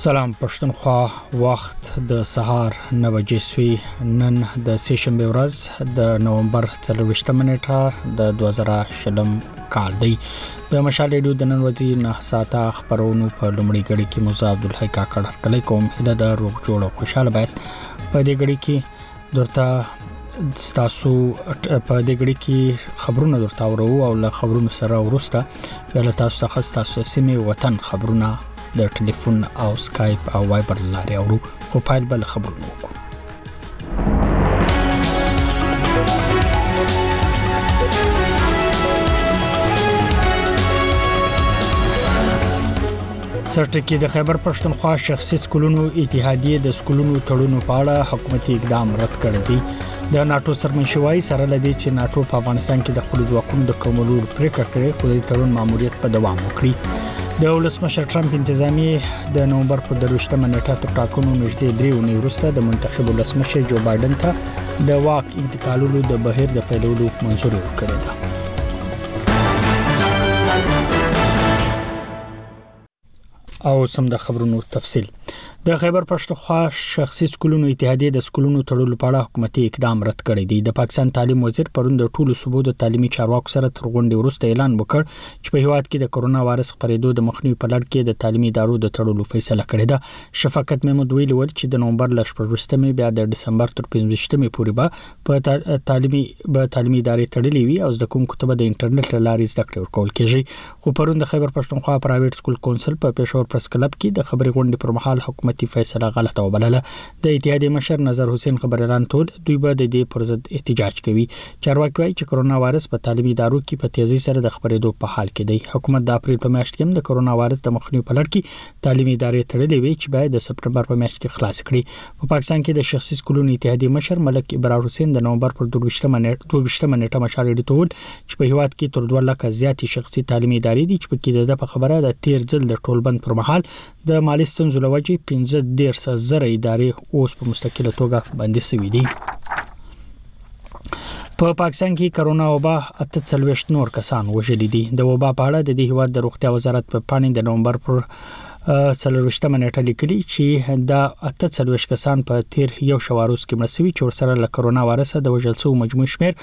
سلام پښتونخوا وخت د سهار 9 بجې سوي نن د سېشنبه ورځ د نومبر 24 نیټه د 2020 کال دی د مشال ریډیو د نن ورځې 9 ساعته خبرونو په لومړي غړي کې موسی عبدالحی کاکړ کلی کوم هله د روغ جوړ او خوشاله بس په دې غړي کې درته ستاسو په دې غړي کې خبرونه درته ورو او له خبرونو سره ورسته بل تاسو ته تاسو سیمه وطن خبرونه د ټلیفون او سکایپ او وایبر لارې اورو خو پایل بل خبرونه وکړو. سرټکی د خیبر پښتونخوا شخصي سکولونو اتحادیه د سکولونو تړونو په اړه حکومتي اقدام رد کړی دی. د ناتو سرمنشوي سره لدی چې ناتو په افغانستان کې د خپل ځواکونو د کومولور پریکړه کړې خو د تړون ماموریت په دوام وکړي. د ولسمشر ټرمپ انتظامی د نومبر په 22 نیټه تر ټاکنو نږدې 3 اونۍ وروسته د منتخب ولسمشر جو بایدن ته د واک انتقالولو د بهیر د پیلولو منظوري ورکړه ده. او سم د خبرونو تفصیل د خیبر پښتونخوا شخصي سکولونو اتحادیه د سکولونو تړلو په اړه حکومتي اقدام رد کړی دی. د پاکستان تعلیم وزیر پرون د ټولو صوبو د تعلیمي چارواکو سره تر غونډې وروسته اعلان وکړ چې په هیواد کې د کرونا وایرس خپرېدو د مخنیوي په لړ کې د تعلیمي ادارو د تړلو فیصله کړې ده. شفقت محمود ویلي چې د نومبر ل 14مې بیا د دسمبر تر 15مې پورې به په تعلیمي ادارې تړلې وي او زده کوونکو ته د انټرنیټ لارې زده کړې ورکول کېږي. خو پرون د خیبر پښتونخوا پرایویټ سکول کونسل په پېښور پریس کلب کې د خبري غونډې پر مهال حکومتي فیصله غلطه وبلله. د اتحادیه مشر نظر حسین خبر اعلان ټول دوی به د دې پر ضد احتجاج کوي. چارواکي وايي چې کرونا وایرس په تعلیمي ادارو کې په تیزی سره د خبرېدو په حال کې دی. حکومت د اپریل په میاشت کې د کرونا وایرس د مخنیوي په لړ کې تعلیمي ادارې تړلې وي چې باید د سپټمبر په میاشت کې خلاص کړي. په پاکستان کې د شخصي سکولونو اتحادیه مشر ملک ابرار حسین د نومبر پر 22 نیټه مشال ډیټول چې په هیواد کې تر 2 لک زیات شخصي تعلیمي ادارې دي چې په کې د خبره د 13 ځل د ټولبند پر مهال د مالی ستونزو لوجې 15,000 ادارې اوس په مستقله توګه باندې سوي دي. په پاکستان کې کرونا وبا 48 نور کسان وژلي دي. د وبا په اړه د دې هیواد د روغتیا وزارت په پاڼې د نومبر پر 24 نیټه لیکلي چې د 48 کسان په تیر یو شواروس کې مړ شوي چې سره له کرونا وایرس د وژل شوو مجموع شمیر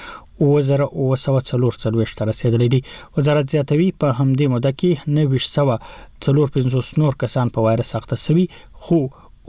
2944 ته رسیدلی دی. وزارت زیاتوي په همدې موده کې 944 نور کسان په وایرس اخته شوي خو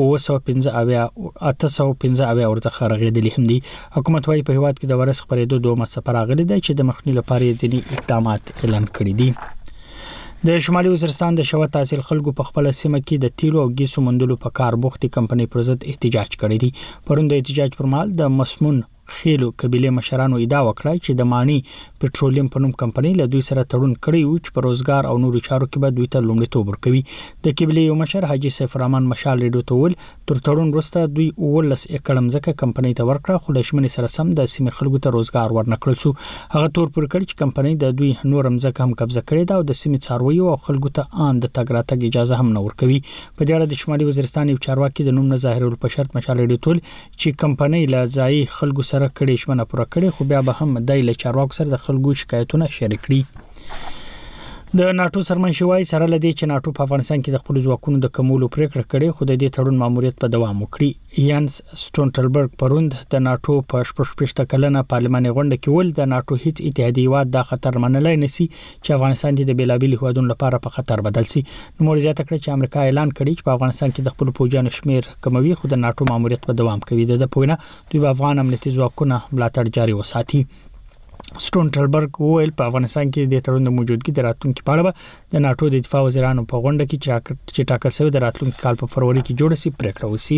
815 ورڅخه رغېدلي هم دي. حکومت وايي په هیواد کې د وایرس خپرېدو دوه څپه راغلي دی چې د مخنیوي لپاره ځینې اقدامات اعلان کړي دي. د شمالي وزیرستان د شوه تحصیل خلکو په خپل سیمه کې د تیلو او ګیسو مندلو په کار بوختي کمپنۍ پر ضد احتجاج کړی دی. پرون د احتجاج پر مهال د مسمون خېلو قبيله مشرانو ادعا وکړه چې د مانی پټرولیم په نوم کمپنۍ له دوی سره تړون کړی و چې په روزګار او نورو چارو کې به دوی ته لومړیتوب ورکوي. د قبيله یو مشر حاجی سیف الرحمن مشال ریډیو ته ول تر تړون وروسته دوی 19 ایکړ ځمکه کمپنۍ ته ورکړه خو د شمنې سره سم د سیمې خلکو ته روزګار ورنکړل شو. هغه تور پر کړ چې کمپنۍ د دوی نور ځمکه هم قبضه کړې ده او د سیمې څارویو او خلکو ته ان د تګ راتګ اجازه هم نه ورکوي. په دې اړه د شمالي وزیرستان یو چارواکي د نوم نه ظاهرول په شرط مشال ریډیو ته چې کمپنۍ لا ځای خلکو سره کړي شمنه کړي خو بیا به هم د چارواکو سره د خلکو شکایتونه شریک کړي. د ناتو سرمنشوي سره لدی چې ناتو په افغانستان کې د خپل ځواکونو د کمولو پریکړه کړې خو د دې تړون ماموریت په دوام وکړي. یانس سټونټلبرګ پروند د ناتو په 15 کلنه پارلماني غونډه کې ول د ناتو هیڅ اتحادیه واد د خطر منلای نسی چې افغانستان د بیلابل هیوادونو لپاره په خطر بدل شي. نو زیاته کړ چې امریکا اعلان کړی چې په افغانستان کې د خپل پوجانو شمیر کموي خو د ناتو ماموریت په دوام کوي. د پوینه دوی په افغان امنیتي ځواکونو ملاتړ جاري وساتي. سټونټلبرګ وویل په افغانستان کې د تړون د موجودګي د راتلونکو په اړه د ناتو د دفاع وزیرانو په غونډه کې چې ټاکل شوی د راتلونکو کال په فروری کې جوړ شي پریکړه وشي.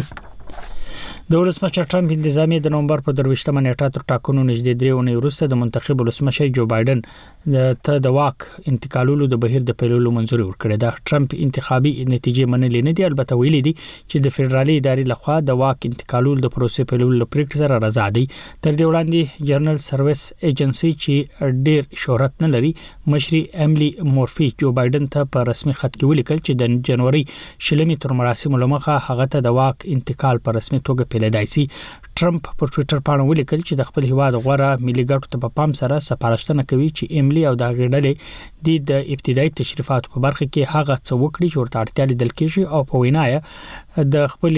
د ولسمشر ټرمپ انتظامی د نومبر په 22 نیټه تر ټاکنو نږدې 3 اونۍ وروسته د منتخب ولسمشر جو بایدن ته د واک انتقالولو د بهیر د پیلولو منظوري ورکړه ده. ټرمپ انتخابي نتیجې منلې نه دي، البته ویلي دي چې د فدرالي ادارې لخوا د واک انتقالولو د پروسې پیلولو پریکړه سره رضا دي. تر دې وړاندې جنرال سروس ایجنسی چې ډیر شهرت نه لري مشري امیلی مورفي جو بایدن ته په رسمي خط کې ولیکل چې د جنوري 20 تر مراسمو لمخه هغه ته د واک انتقال په رسمي توګه پیلېدای شي. ټرمپ پر ټوئیټر باندې ولیکل چې د خپل هیواد غوړه ملي ګټو ته په پام سره سپارښتنه کوي چې ایملی او د غړډلې د ابتدایي تشریفاتو په برخه کې هغه څه وکړي چې ورته اړتیا لیدل کېږي او په وینا د خپل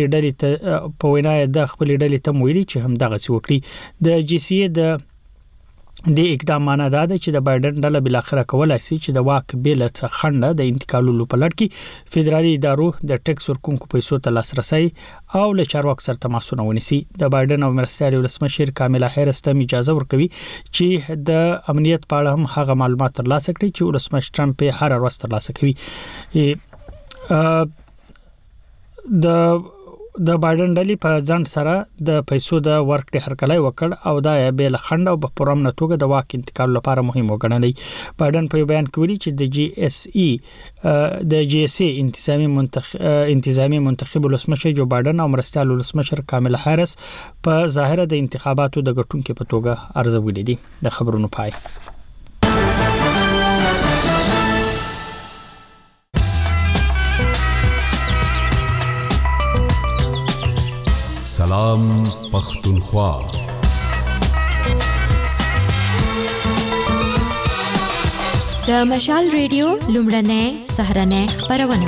ډلې ته ویلي چې هم دغه څه وکړي. د جی سی ای د اقدام معنا دا ده چې د بایدن ډله بل اخره کولای شي چې د واک بیل څخه خنډه د انتقالولو په لړ کې فدرالي ادارو د ټیکس ورکونکو پیسو ته لاسرسي او له چارواکو سره تماسونه ونیسي. د بایدن او مرستیال ولسمشر کاملا هریس ته اجازه ورکوي چې د امنیت په اړه هم هغه معلومات ترلاسه کړي چې ولسمشر ټرمپ هر ورځ ترلاسه کوي. د بایدن ډلې په ځان سره د پیسو د ورکړې هرکلی وکړ او دا به له خنډ او په پرامن توګه د واک انتقال لپاره مهم وګڼل. بایدن په بیان کې ویلي چې د جی اس ای انتظامی منتخب ولسمشر جو بایدن او مرستیال ولسمشر کاملا هریس په ظاهر د انتخاباتو د ګټونکو په توګه ارزولې دي. د خبرونو پای. سلام پختونخوا. د مشال ریډیو لومړنۍ سهرنۍ خبرونه.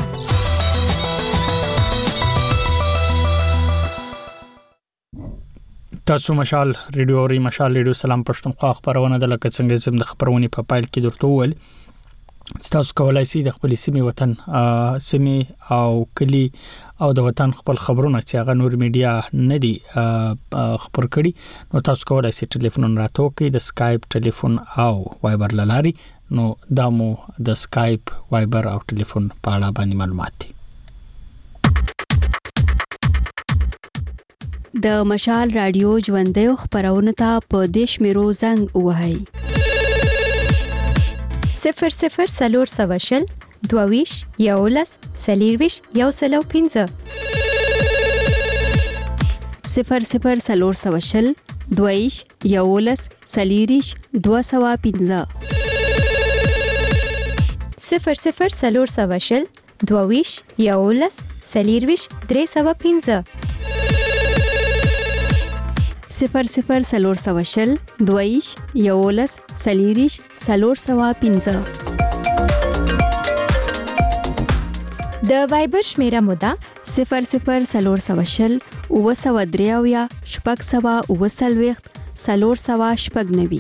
تاسو مشال ریډیو سلام پښتونخوا خبرونه د لکه څنګه زم د خبرونه په پایل کې درته ول. تاسو کولای شئ د خپل سیمې وطن سیمې او کلی او د وطن خپل خبرونه چې هغه نور میډیا نه دي خبر کړي نو تاسو کولای شئ ټلیفون راته وکړئ د سکایپ ټلیفون او وایبر لاري. نو دمو د سکایپ وایبر او ټلیفون په اړه باندې معلومات دي. د مشال رادیو ژوندۍ خبرونه ته په دیش میرو زنګ وهاي 00 سلور سواشل دوویش یولس سلیرویش یوسلو 15 00 سلور سواشل دوویش یولس سلیریش 215 00 سلور سواشل دوویش یولس سلیرویش 315 00 سلور سواشل دویش یولس سلیریش سلور سوا 15. د وایبر شمیره مودا 00 سلور سواشل او سوا دریاویا شپږ سوا او سلويخت سلور سوا شپږ نوي.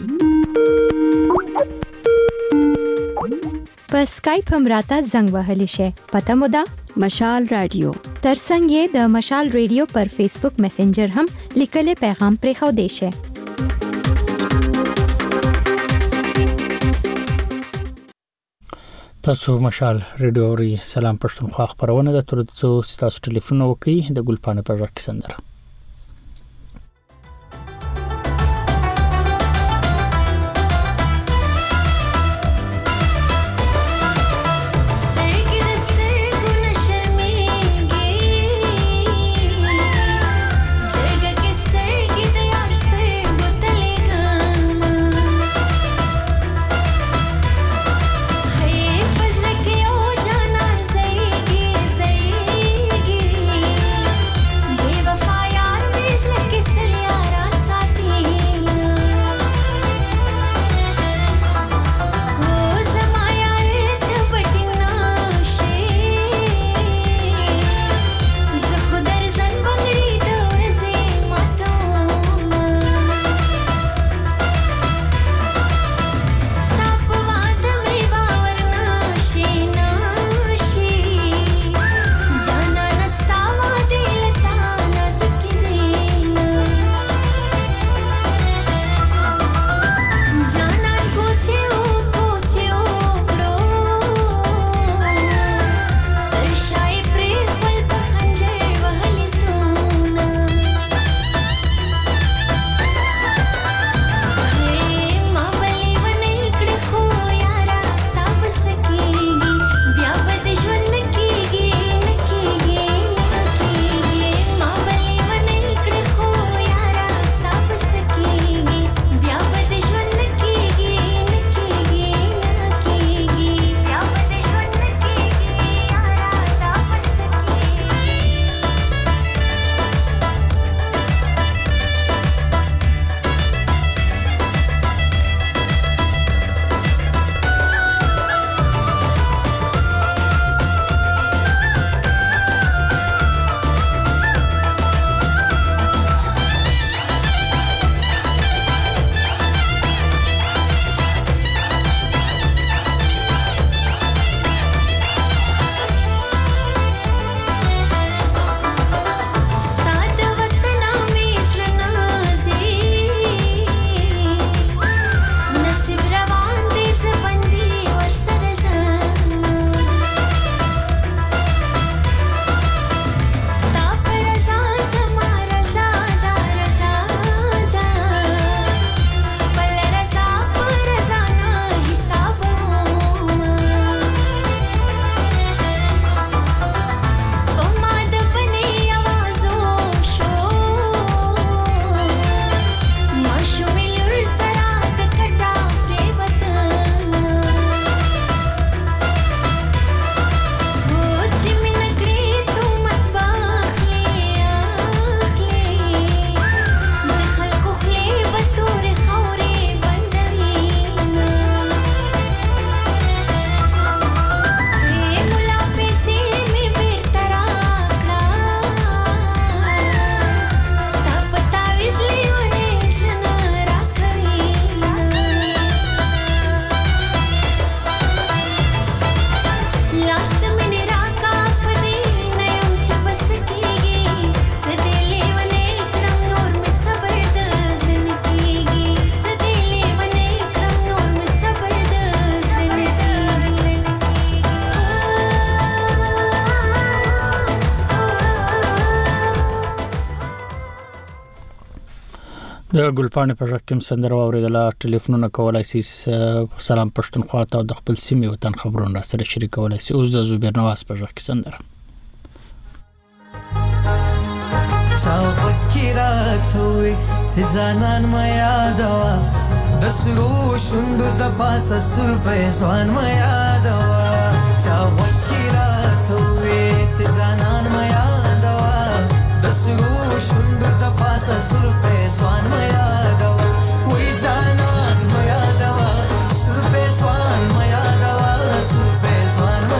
په سکایپ هم راته زنګ وهلی شي. پته مودا مشال رادیو. ترڅنګ یې د مشال ریډیو پر فیسبوک میسنجر هم لیکل پیغام پرې خو دی شي. تاسو مشال ریډیو سلام پښتونخوا خبرونه د ترڅو تاسو ټلیفون وکړئ د ګلپانه په وخت سندره. Fire د ګلپاڼې په شکم سندره اوریدله. ټلیفونونه کولای شي سلام پښتونخوا ته د خپل سیمې وطن خبرونه سره شریکولای شي. اوس د زبیر نواز په شکم سندره چاوت کی راتوي سزانان ما یادوا د سرو شوندو د پاسه سر فیضان ما یادوا چاوت کی راتوي سزانان ما یادوا د سرو شوندو د پاسه سر فیضان ما یادوا وای جانان ما یادوا سر فیضان ما یادوا سر فیضان ما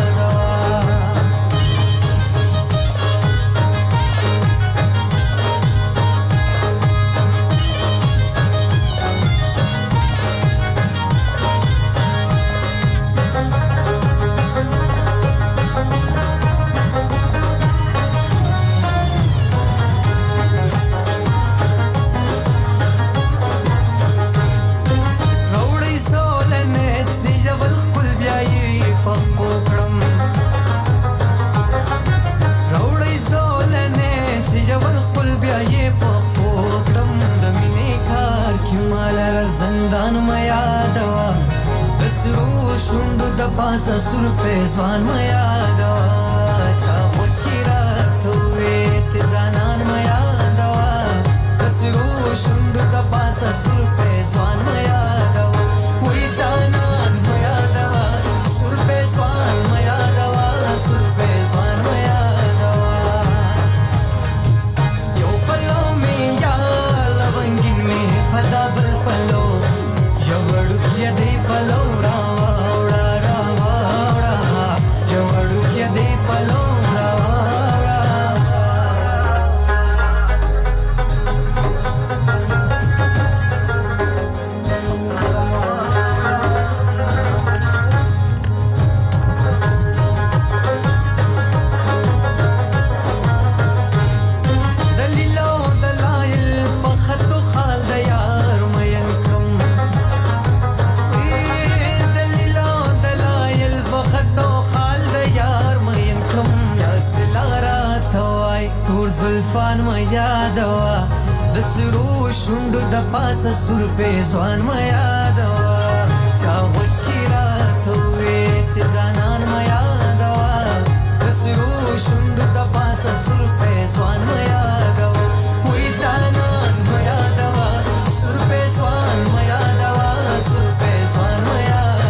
پاسا سر پیزوان ما یادوا چاوت کی راتوي چې ځانان ما یادوا دسرو شوندو د پاسا سر پیزوان ما یادوا وای ځانان ما یادوا سر پیزوان ما یادوا سر پیزوان ما یادوا یو پلو می یار لونګي می پدا بل پلو یو وړو کې دی پلو شوندو د پاسه سر پیزوان ما یادوا چاوت کی راتوي چې ځانان ما یادوا دسرو شوندو د پاسه سر پیزوان ما یادوا وای ځانان ما یادوا سر پیزوان ما یادوا سر پیزوان ما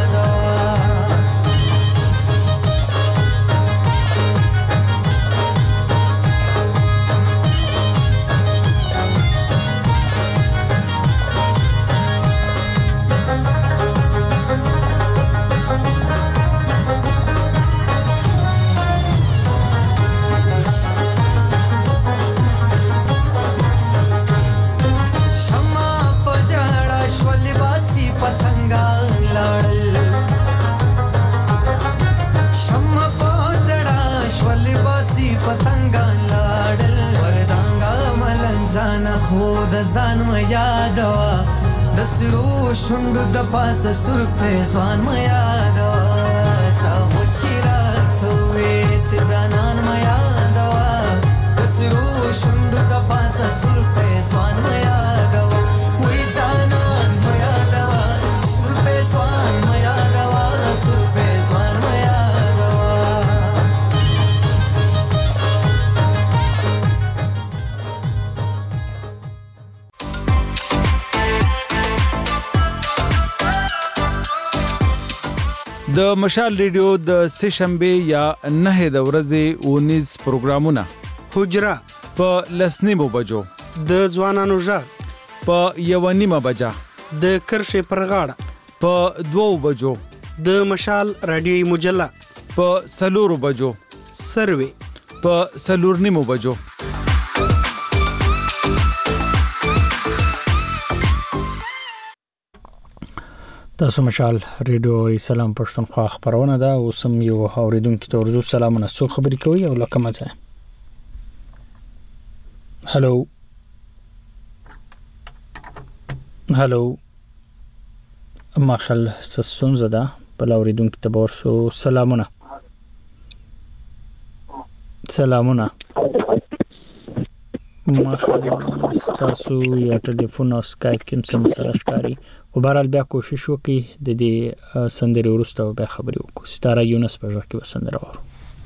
ځان ما یادوا دسرو شوندو د پاسه سر پیزوان ما یادوا چاوت کی راتوي چې ځانان ما یادوا دسرو شوندو د پاسه سر پیزوان ما یادوا وای ځانان ما یادوا سر پیزوان ما یادوا سر پیزوان ما د مشال ریډیو د سه شنبه یا نه د ورځې 19 پروګرامونه حجره په لسنیمو بجو د ځوانانو ژغ په یوانیمه بجا د کرښې پر غاړه په 2 بجو د مشال رادیوي مجله په 4 بجو سروي په 4 نیمو بجو تاسو مشال ریډیو سلام پښتونخوا خبرونه ده. اوس هم یو اوریدونکو ته ورزو سلامونه څو خبرې کوي او لکه مزه. هالو هالو ماخل سسون زده بل اوریدونکو ته ورسو سلامونه ما تاسو یا ټلیفون او اسکایپ کې سم مسله ښکاری خو بهرحال بیا کوشش وکړي د دې سندرې وروسته به خبرې وکړو. ستاره یونس په ځکه به سندره وره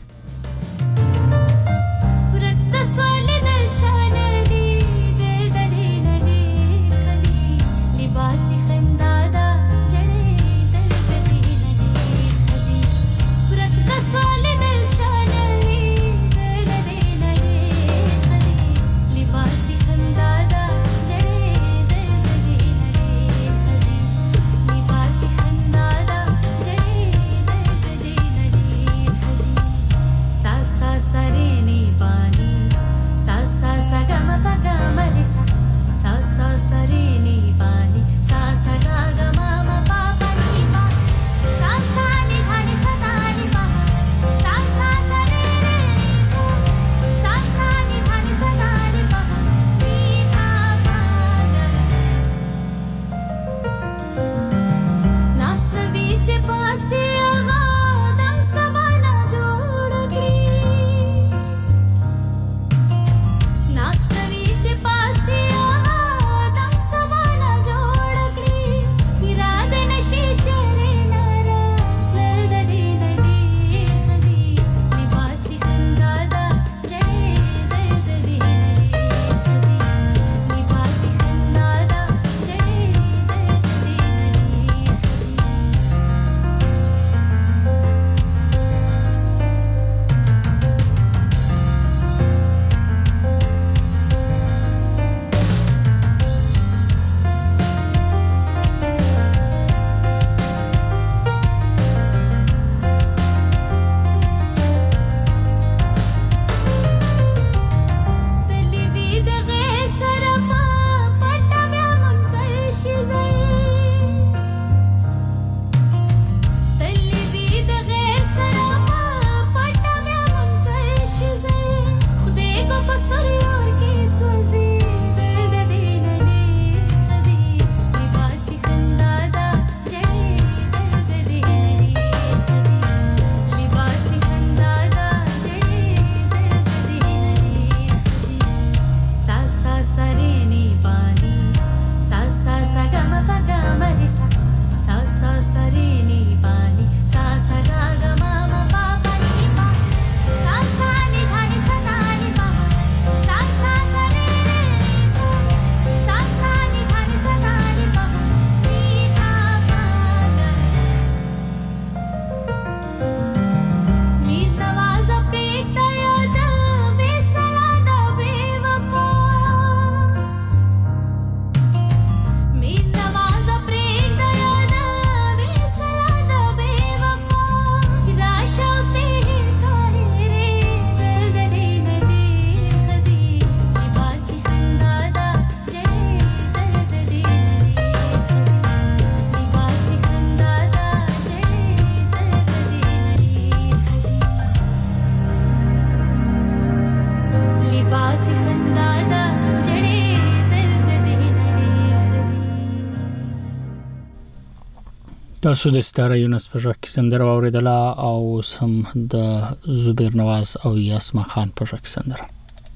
تاسو د ستاره یونس په ځکه سندره اوریدله او سم د زبیر نواز او یاسمین خان په ځکه سندره.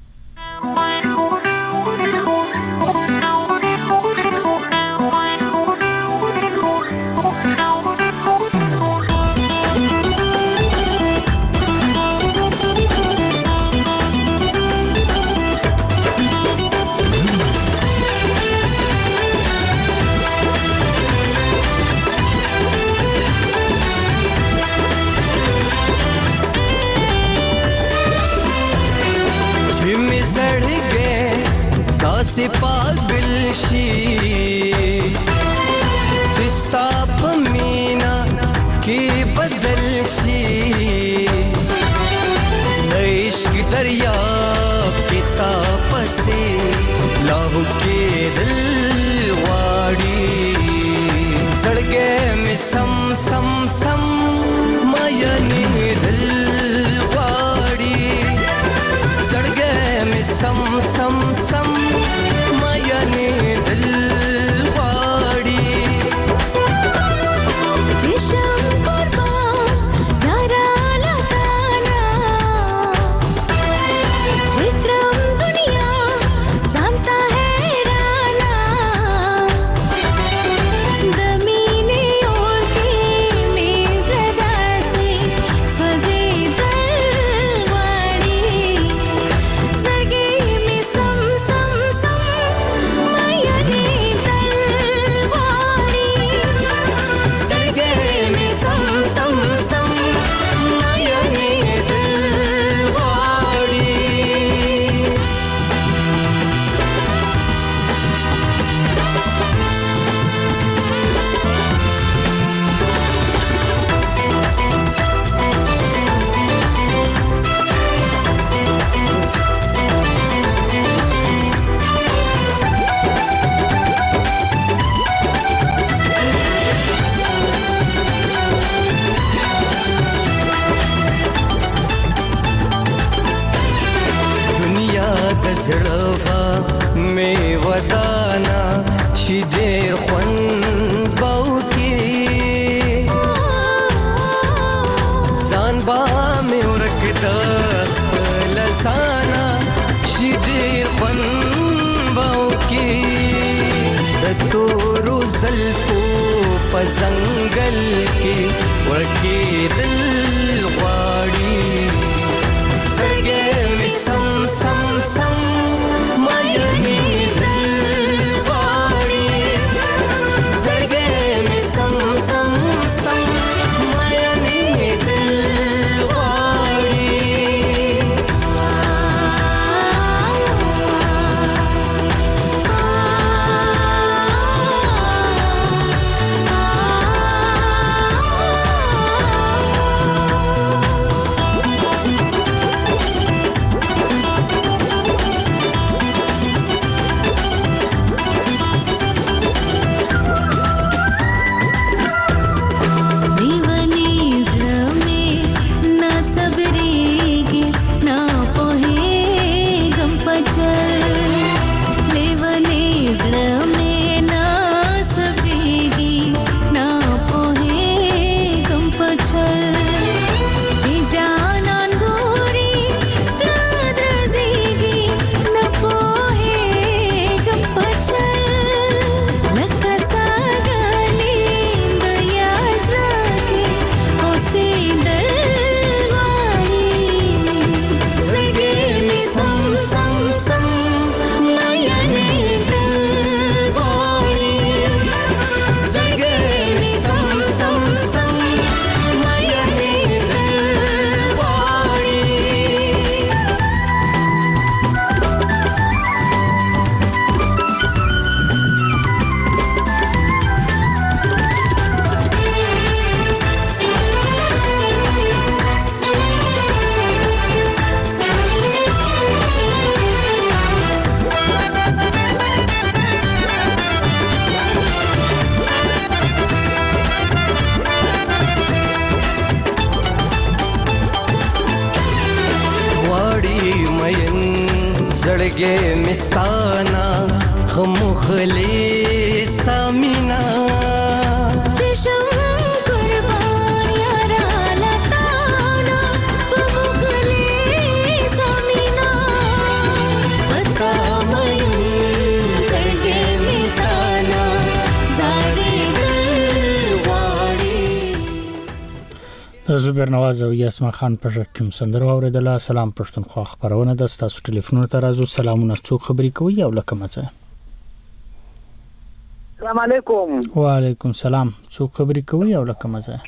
से पागल शी जिस्ता पमीना के बदल शी इश्क दरिया पिता पसे लाहू के दिल वाड़ी सड़ गए में सम सम सम मायने दिल वाड़ी सड़ गए में सम सम सम मायने दिल वाड़ी जिशम कुर्बान नारा लताना जिक्रम दुनिया به می ودانا شي ډېر خوند به وکړي ځان به مې ورک د خپل ځانه شي ډېر خوند به وکړي د تورو زلفو په ځنګل کې ورکېدل غواړي زړګی مې سم سم سم مایلېدل غواړي زړګی مې سم سم سم مایلېدل غواړي زړګی مستانا خمخلی سامینا چشم قربان یارا لتانا خمخلی سامینا پتا مین زړګی مستانا زاری دلواړي د زبیر نواز او یاسمین خان په شکم سندره اوریدله. سلام پښتونخوا خبرونه د تاسو ټلیفونونو ته راځو. سلامونه، څوک خبرې کوي او لکه مڅه؟ السلام علیکم. وعلیکم السلام. څوک خبرې کوي او لکه مڅه؟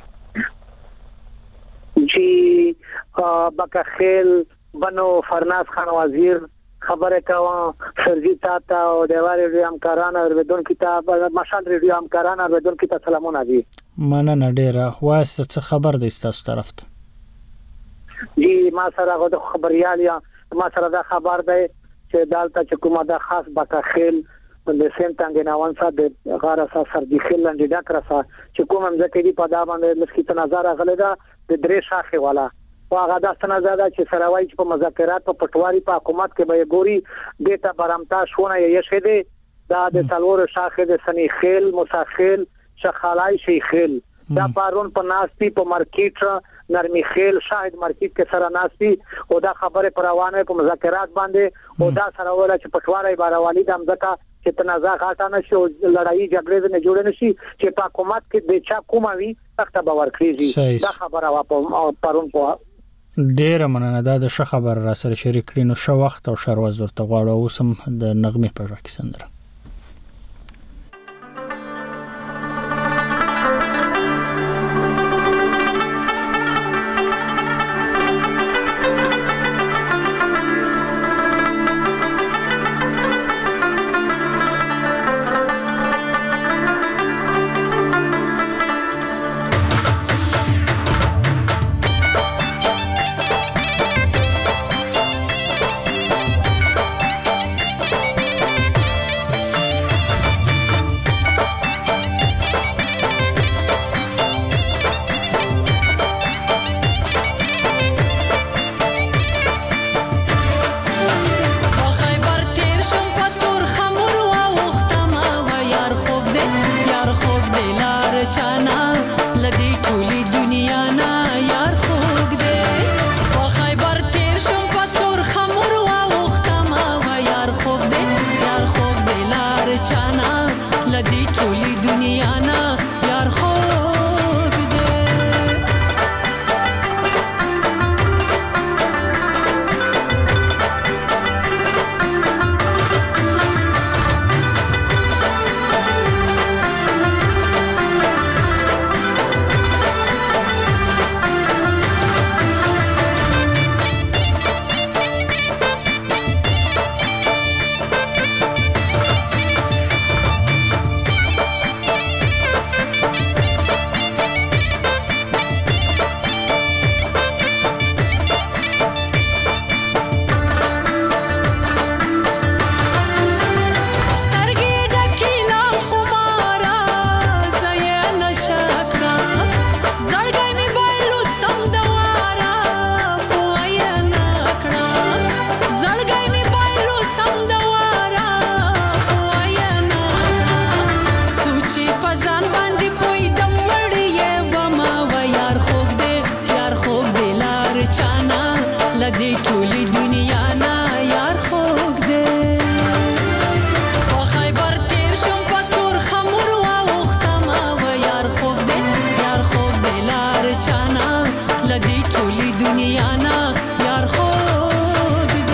جی بکخیل بنو فرناز خان وزیر خبره کوم سرجی تا او دیوار ریډیو همکاران او بدون کتاب مشال ریډیو همکاران او بدون کتاب سلامونه دي. مننه ډیره. واسطه څه خبر دی تاسو طرف ته؟ جی ما سره غو خبريال یا ما سره دا خبر دی چې دالته چې کومه دا خاص بکخیل د سنټنګ ناوان صاحب د غاره سرجی خیل لاندې ډاکرسا چې کوم ځکه دی په دا باندې لسکی تنظر غلې دا د درې شاخه والا واغه دا ستنه چې سروای چې په مذاکرات په پټواري په حکومت کې به ګوري دیتا برامتا شونه یې شه دی دا د تلور شاخه د سنی خیل مساخیل شخالای شیخیل دا پارون په ناستی په مارکیټ نرمی خیل شاهد مارکیټ کې سره ناستی او دا خبره پروانه په مذاکرات باندې او دا سره ولا چې پټواري باروالي د امزکا چې تنازع غاټانه شو لړۍ جګړې نه جوړ نشي چې په حکومت کې د چا کوموي تخت باور کړی دا خبره وا په پرون په ډیره مننه. دا د ښه خبر را سره شریک کړي. نو ښه وخت او شروز ورته غواړو. اوس هم د نغمې په ژبه کې سندره. لدی ټولي دنیا نه یار خوږ دی لدی ټولي دنیا نه یار خوږ دی په خیبر تیر شم په تور خمور واوښتمه و یار خوږ دی لار چانا لدی ټولي دنیا نه یار خوږ دی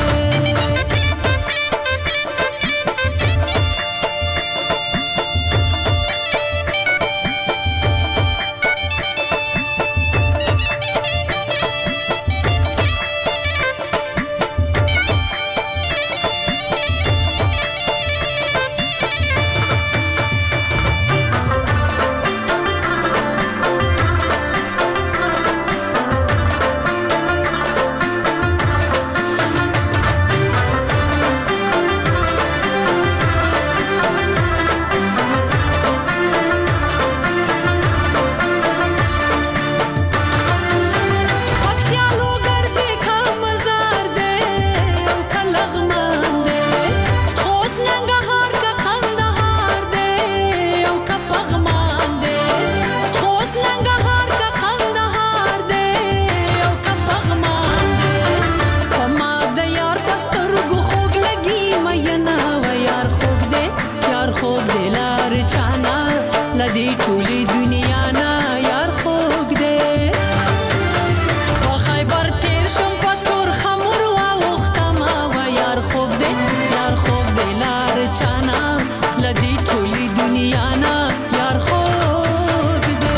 لدی ټولي دنیا نه یار خوږ دی په خیبر تیر شم په تور خمور واوښتمه و یار خوږ دی لار چانا لدی ټولي دنیا نه یار خوږ دی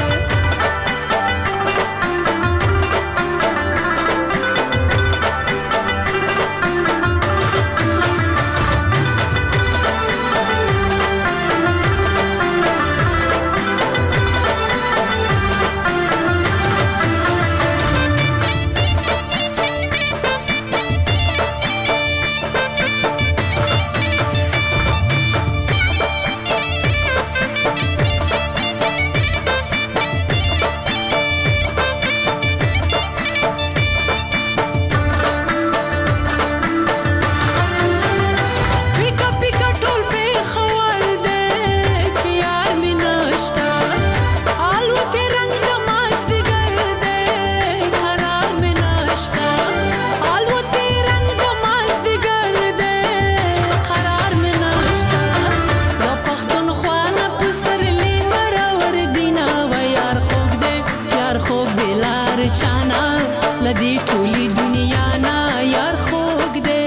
لدی ټولي دنیا نه یار خوږ دی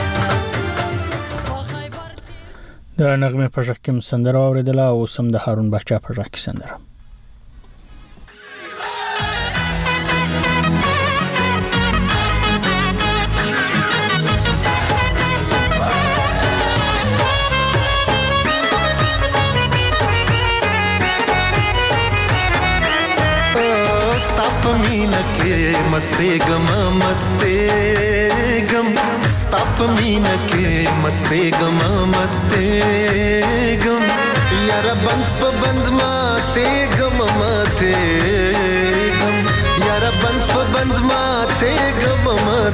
د نغمه په ژغ کې سندره اوریدله او سم د هارون باچا په ژغ کې سندره मीना के मस्ते गम स्ताफ मीना के मस्ते गम यारा बंद प बंद माते गम यारा बंद प बंद माते गम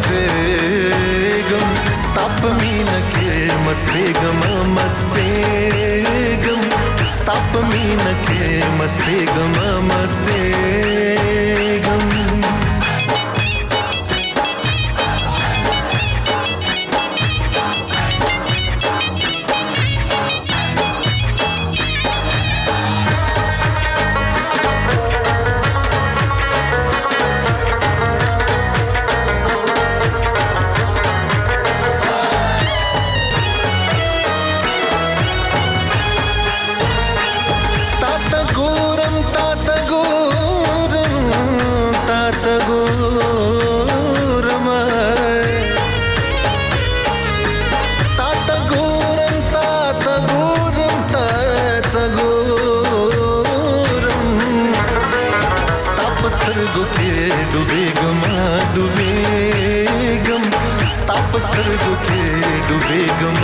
स्ताफ मीना के मस्ते गम स्ताफ मीना के मस्ते गम تګورم تا تګورم ستا په سترګو کې ډوبېږم ستا په سترګو کې ډوبېږم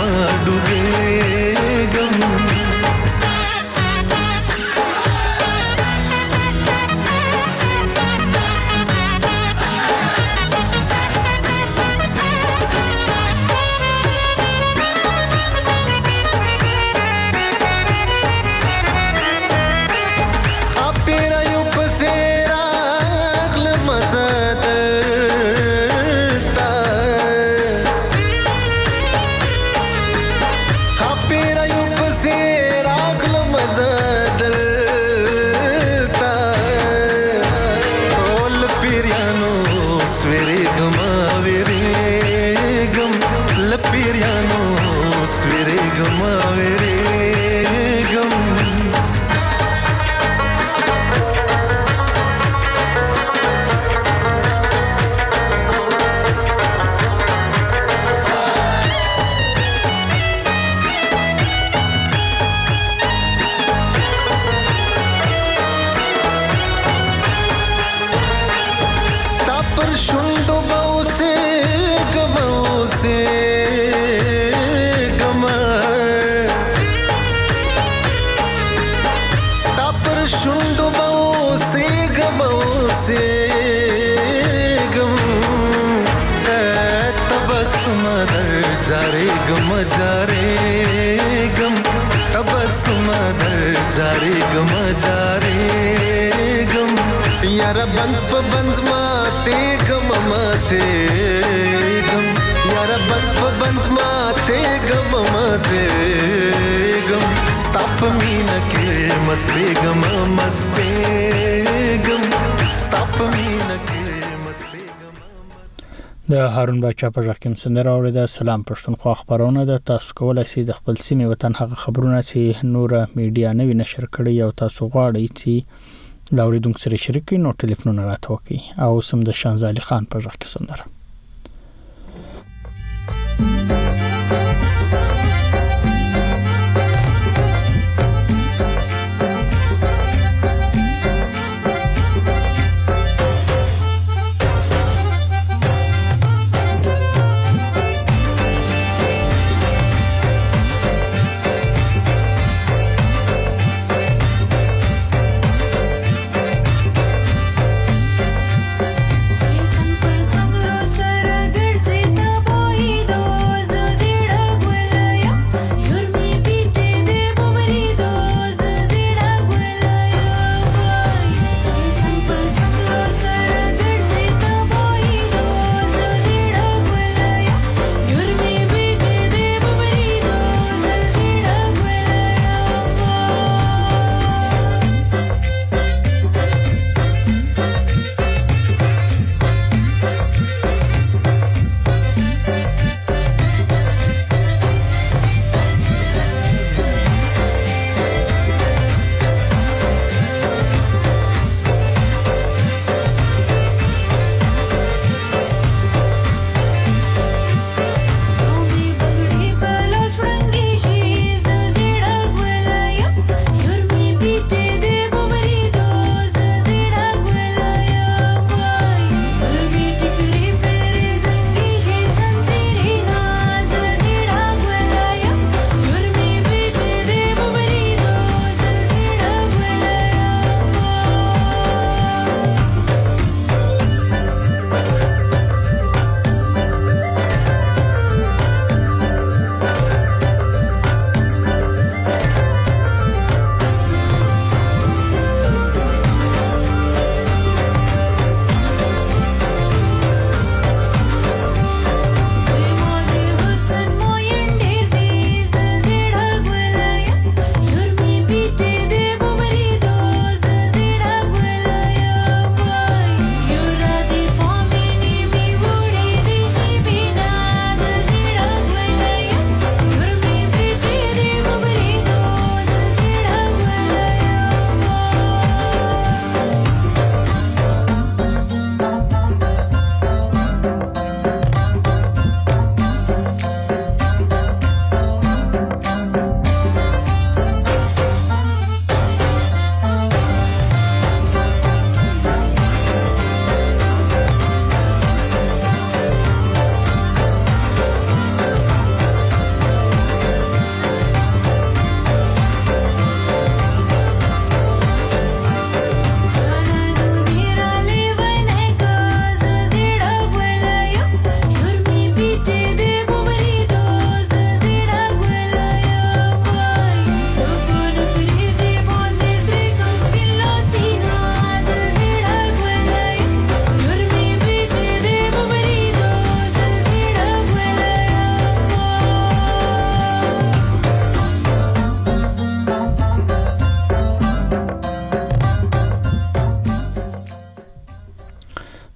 यारा बंद प बंद माते गम यारा बंद प बंद माते गम स्ताप मीन के मस्ते गम स्ताप मीन के मस्ते गम د هارون بچا په ځکه کوم سندره اوریده. سلام پښتونخوا خبرونه ده. تاسو کولای شئ د خپل سیمې وطن هغه خبرونه چې نور میډیا نوی نشر کړي او تاسو غواړئ چې دا اوریدونکو سره شریک کړئ نو ټلیفون راته وکړئ. او سم د شانزالي خان په ځکه سندره संग संग रो सर गिर से तबाही दोज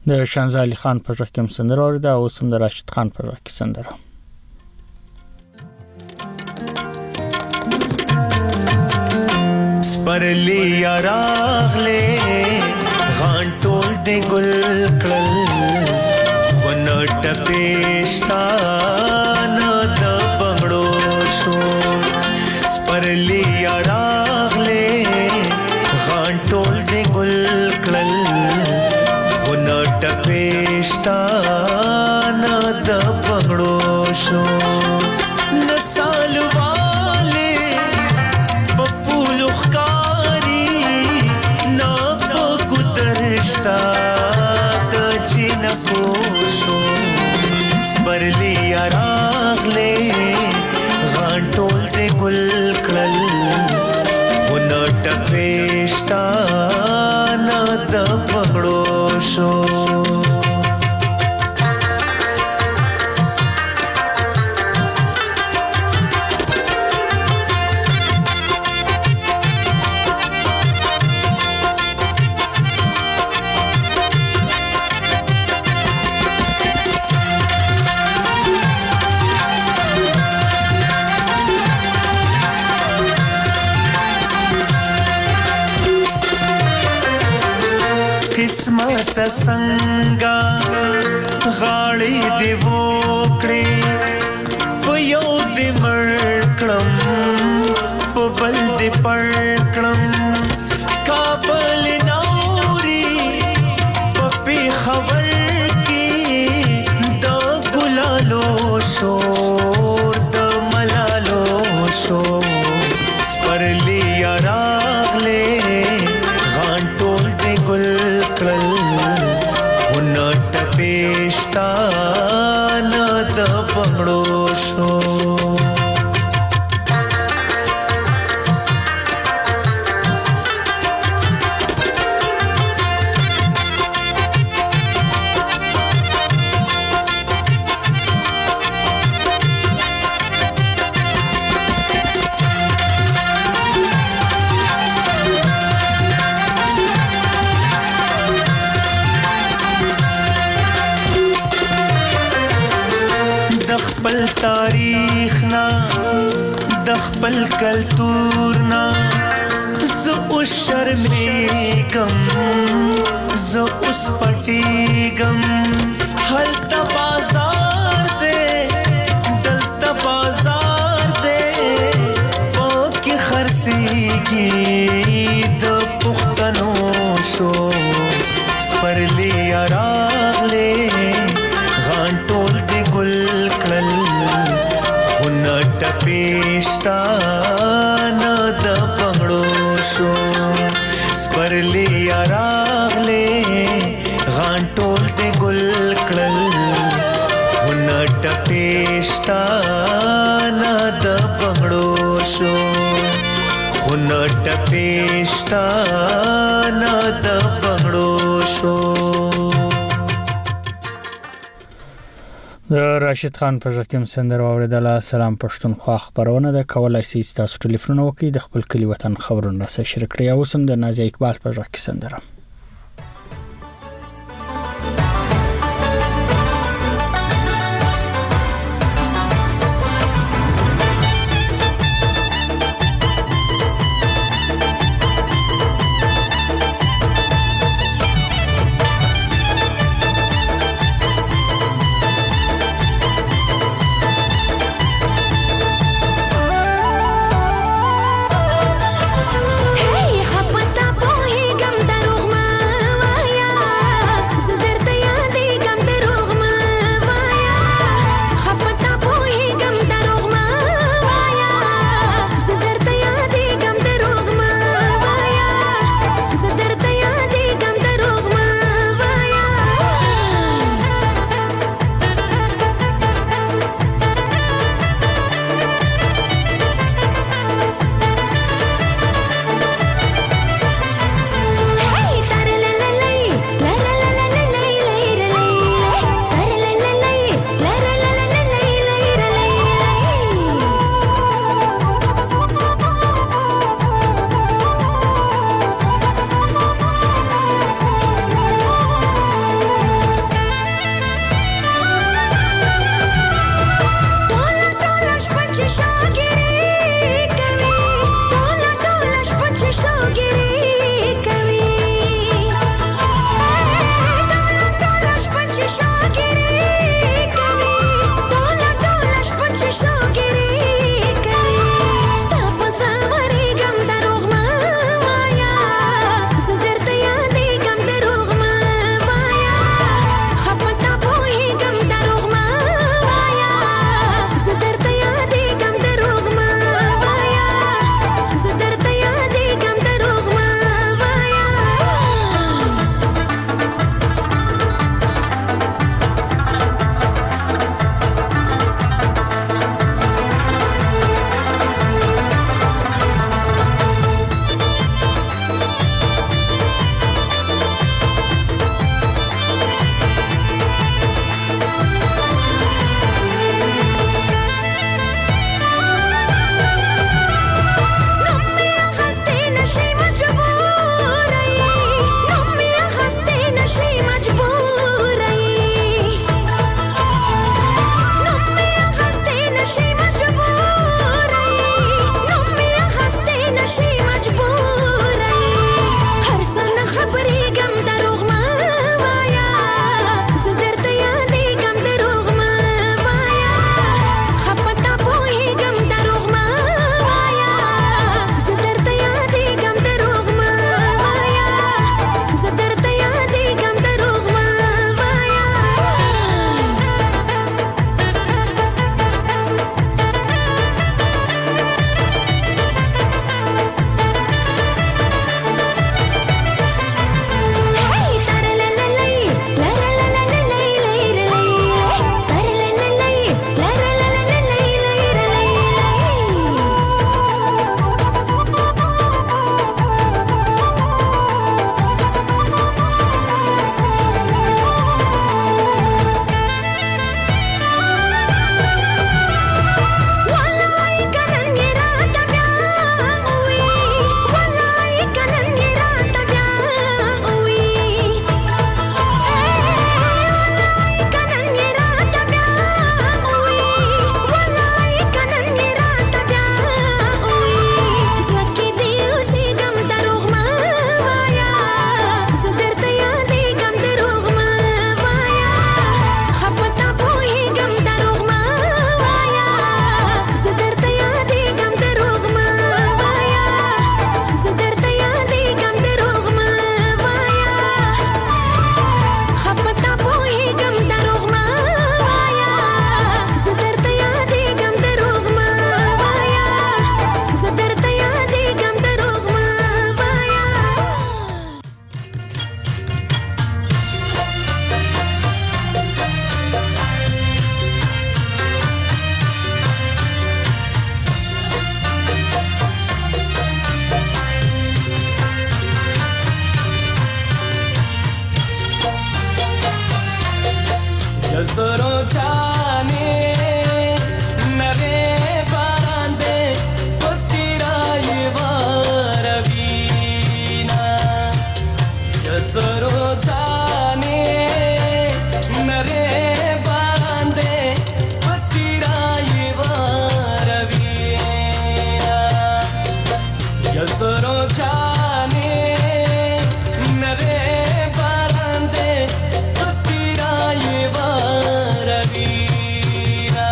د شانزه علي خان په ژغ کې هم سندره اورېده او اوس هم د راشد خان په ژغ کې سندره. سپرلی راغله غان ټول د ګل کړل خنټ پېشتا نه د بغړو شو. سپرلی راغله غان ټول د ګل کړل خنټ پېشتا نه د بغړو شو. نسالواله پپولو خکاری نا پکو درشتا د جنکو شو. سپرلی راغله غان ټول د ګل کړل خنټ پېشتا نه د بغړو شو. قسمت څنګه غاړې دی وکړې په یو دی مړکړم په بل دی پړکړم کابل نوري په پېښور کې د ګلالو شور د ملالو شور. سپرلی راغله غان ټول د ګل کړل خنټ پېشتا نه د بغړو شو. خپل تاریخ نا د خپل کلتور نا زه اوس شرمېږم زه اوس پټېږم. هلته بازار دی دلته بازار دی پکې خرڅېږي د پښتنو شو. سپرلی راغله غان ټول د ګل کړل خنټ پېشتا نه د بغړو شو. سپرلی راغله غان ټول د ګل کړل خنټ پېشتا نه د بغړو شو. خنټ پېشتا نه د بغړو شو. د راشد خان په ژغ کې هم سندره واورېدله. سلام پښتونخوا خبرونه ده. کولای شئ تاسو ټلیفون وکړئ د خپل کلي وطن خبرونه سره شریک کړئ. اوس هم د نازیه اقبال په ژغ کې سندره. Hey, hapata po higam darug जाने नरे बारांदे पतिरा ये वारवीरा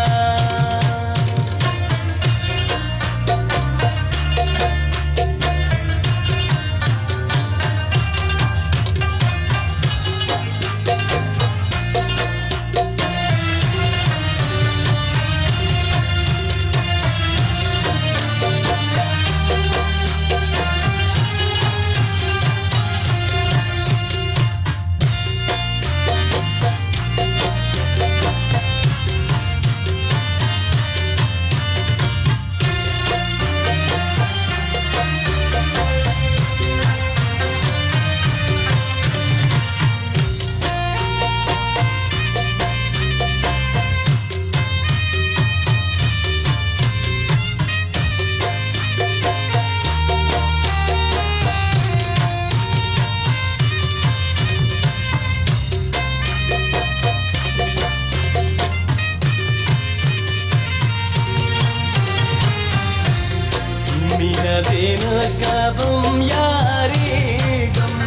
दिन कबम यारी गम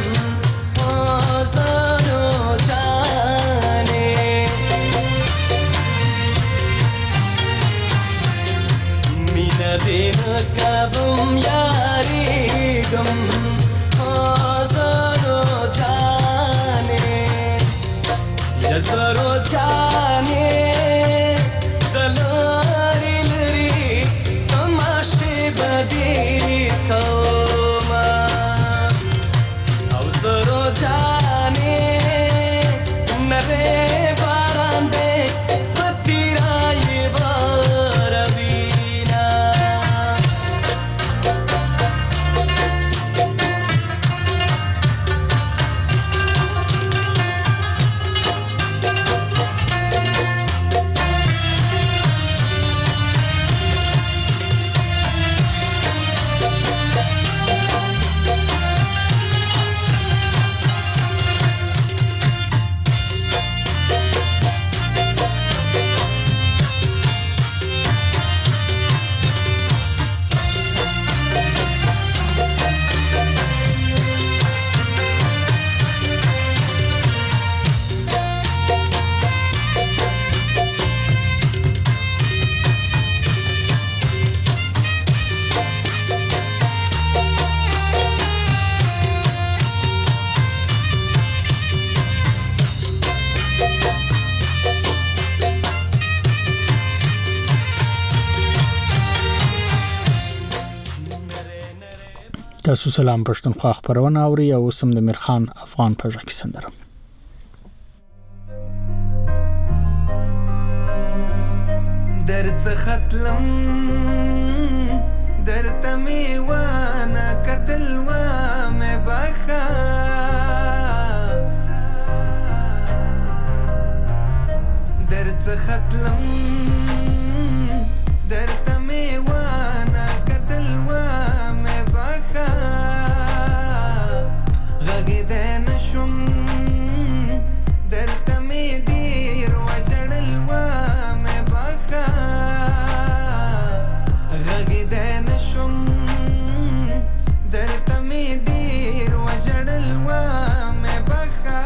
आसानो जाने मीना दिन कबम यारी गम आसानो जाने जसरो जाने दलारी लरी तमाशे बदी कौमा अवसरो जाने नरे बारांदे पतिरा ये वारवीना تاسو سلام پښتونخوا خبرونه اوري او سم د میرخان افغان پروژه سندره درڅ ختلم درته می وانا قتل وا مې بخا درڅ ختلم درته می وانا قتل وا مې بخا غږی د نشم درته می دیر وجړل وا مې بخا غږی د نشم درته می دیر وجړل وا مې بخا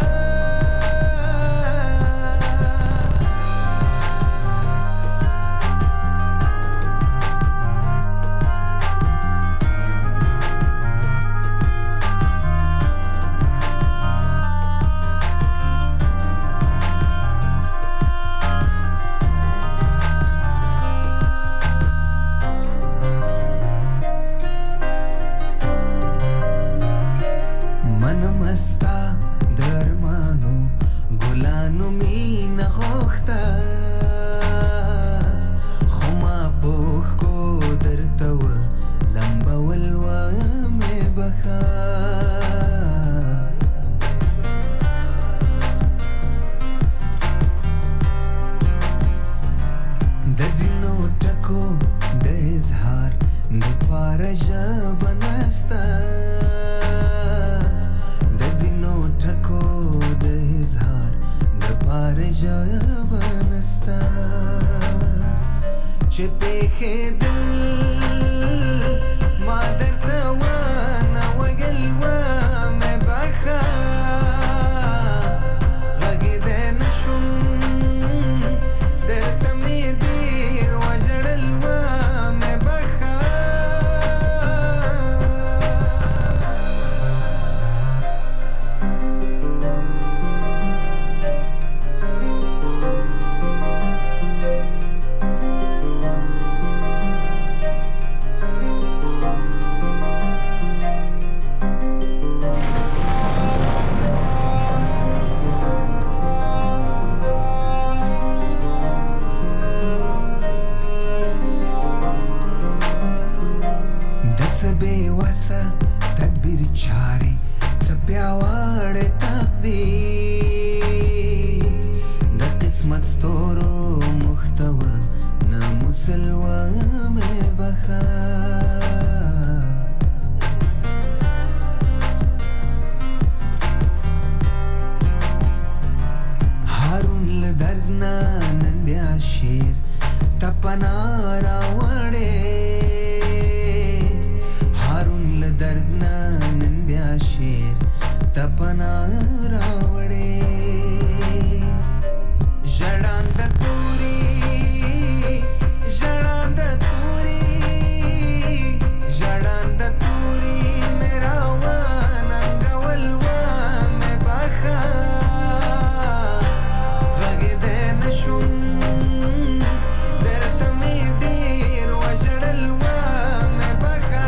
مستا درمانو ګلانو مینا غوښته خو ما پوښ کو درته و لمبول و مې بخا د ځینو ټکو د اظهار د پاره ژبه نسته نستا چې په خدل ما درته وانا سبه وسه تدبیر چاري سپیاوړ تقدیر د قسمت ستورو محتوى نه مسلوه مې بخا هارون لدردنا نن بیا شیر تپنا راوړې هارون لدردنا نن بیا شیر تپنا راوړې ژړاند توري ژړاند توري ژړاند توري میرا واننګول و مې باخا غږ دې نشم درته مې ډېر وژړل و مې باخا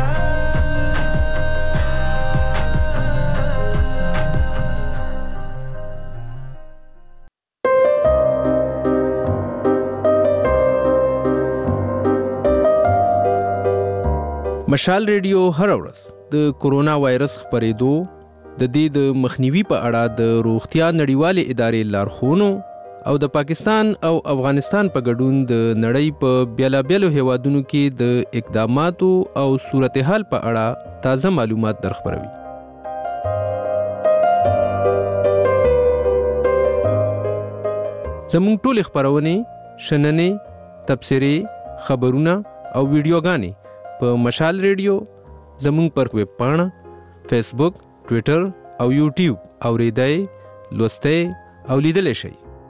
مشال ریډیو هر ورځ د کورونا وایرس خپرېدو د دې د مخنیوي په اړه د روغتیا نړیوالې ادارې لارښوونو او د پاکستان او افغانستان په ګډون د نړۍ په بیلابیلو هیوادونو کې د اقداماتو او صورتحال په اړه تازه معلومات درخبروي. زموږ ټول خبرونه شننې تبصرې خبرونه او ویډیوګانې په مشال ریډیو زموږ پر ویب پاڼه فیسبوک ټوئیټر او یوټیوب اوریدای لوستئ او لیدل شئ.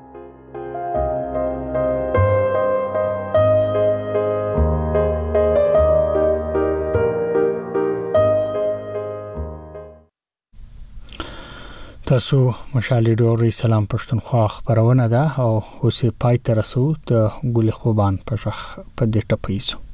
تاسو مشال ریډیو سلام پښتونخوا خبرونه ده او اوس پای ته رسو د ګل خوبان په دې ټپیسو